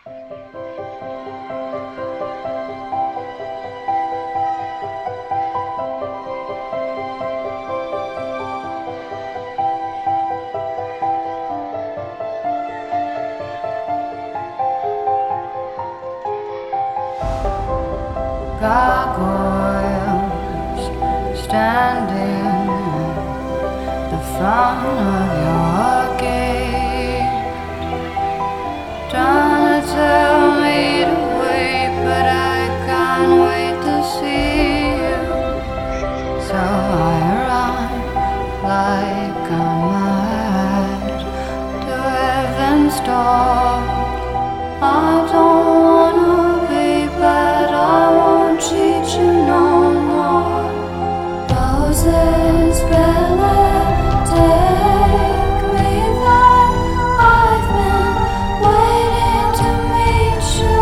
Gargoyles standing at the front of your gate, trying to tell me to wait, but I can't wait to see you. So I run like a mad to heaven's door. I don't wanna be bad, I won't cheat you no more. Roses, Bella, take me there. I've been waiting to meet you.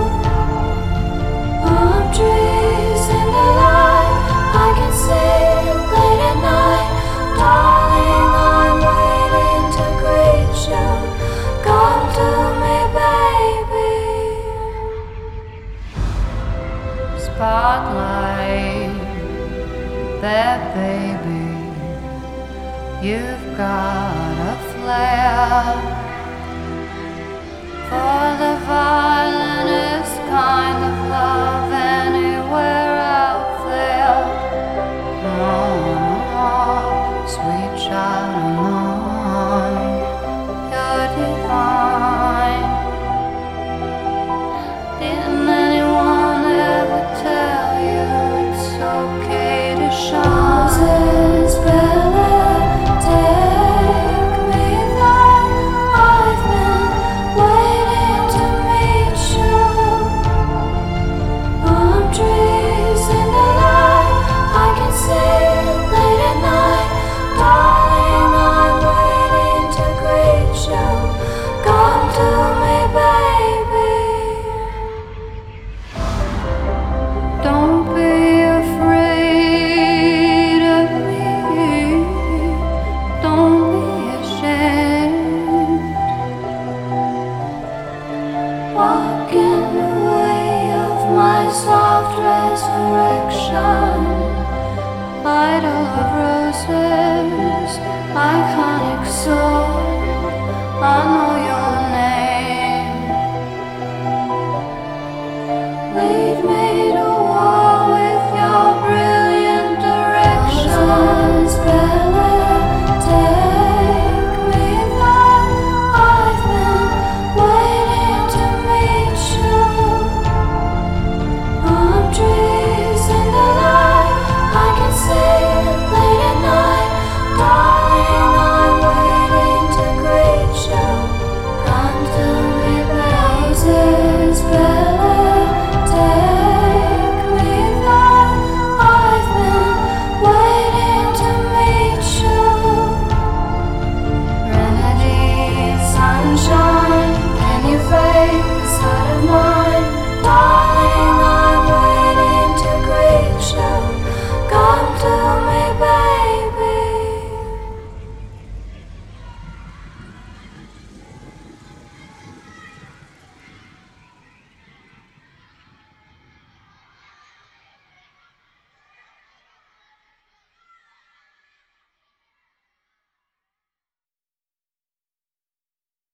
Palm trees in the light, I can see late at night. Darling, I'm waiting to greet you. Come to me, baby. Spotlight, that baby, you've got a flair for the violinist kind of love anywhere out there. Oh, sweet child of mine, you're divine. Didn't anyone ever tell you it's okay to shine? Roses, Bella, take me there. I've been waiting to meet you. Palm trees in the light, I can see late at night. Darling, I'm waiting to greet you. Come to me, baby. Don't be afraid of me. Don't be ashamed. Walk in the way of my soft resurrection. Idol of roses, iconic soul. I know